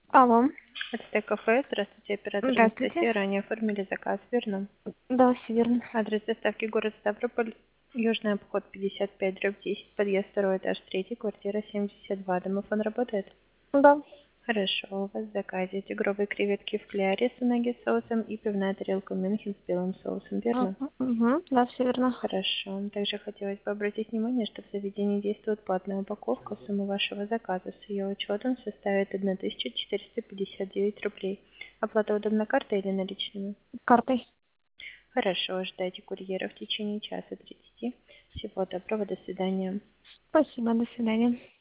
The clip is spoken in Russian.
Алло, Это кафе. Здравствуйте, оператор здравствуйте. Анастасия. Ранее оформили заказ, верно? Да, все верно. Адрес доставки город Ставрополь, Южный обход 55/10, подъезд второй этаж 3, квартира 72. Домофон работает? Да. Хорошо, у вас в заказе тигровые креветки в кляре с унаги соусом и пивная тарелка Мюнхен с белым соусом, верно? Да, все верно. Хорошо. Также хотелось бы обратить внимание, что в заведении действует платная упаковка. Сумма вашего заказа с ее учетом составит 1459 рублей. Оплата удобна картой или наличными? Картой. Хорошо, ждайте курьера в течение часа 30. Всего доброго, до свидания. Спасибо, до свидания.